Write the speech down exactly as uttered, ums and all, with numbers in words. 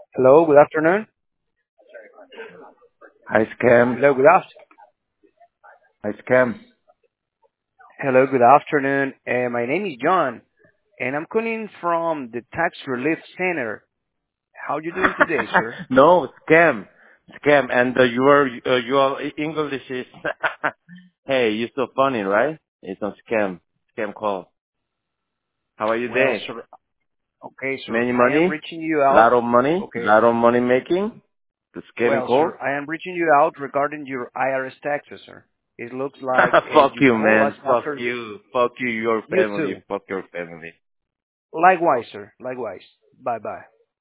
Hello, good afternoon. Hi, Scam. Hello, good aft- Hi, Scam. Hello, good afternoon. Uh, my name is John, and I'm calling from the Tax Relief Center. How you doing today, sir? No, Scam. Scam. And uh, your uh, your English is. Hey, you're so funny, right? It's a scam. Scam call. How are you Well, doing? sir. Okay, sir. Many I am money? reaching you out. Lot of money? Okay. Lot of money making? The scamming Well, call? sir, I am reaching you out regarding your I R S taxes, sir. It looks like uh, Fuck you you, call us man. Fuck after you. Fuck you, your you family. too. Fuck your family. Likewise, sir. Likewise. Bye bye.